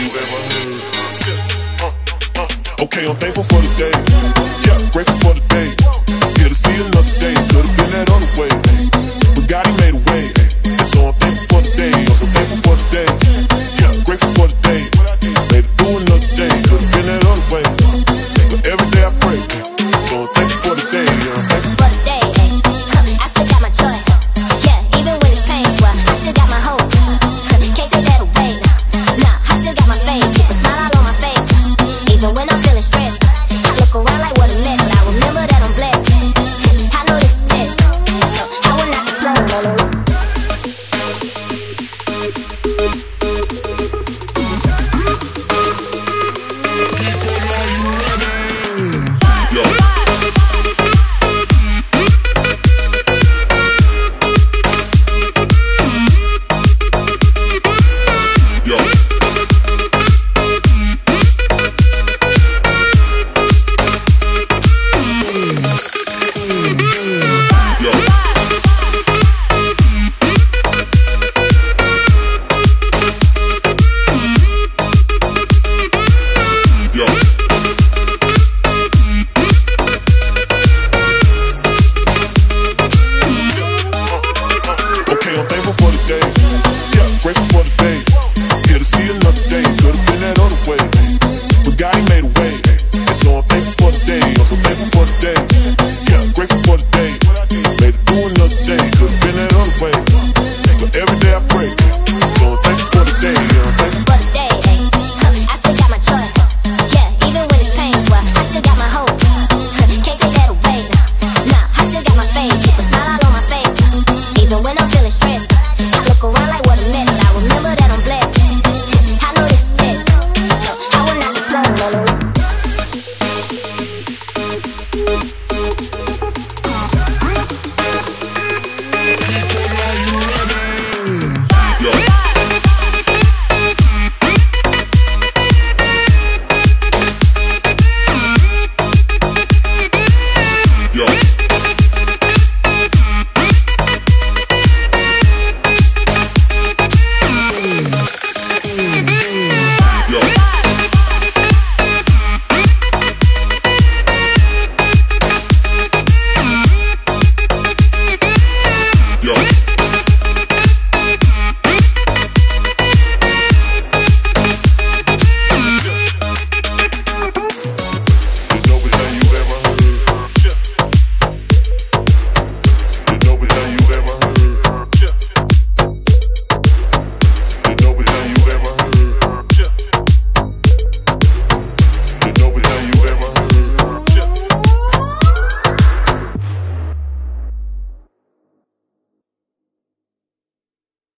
you've ever heard. Okay, I'm thankful for the day. Yeah, grateful for the day. Here to see another day. Could've been that other way, but God, He made a way. And so I'm thankful for the day. I'm so thankful for the day. Yeah, grateful for the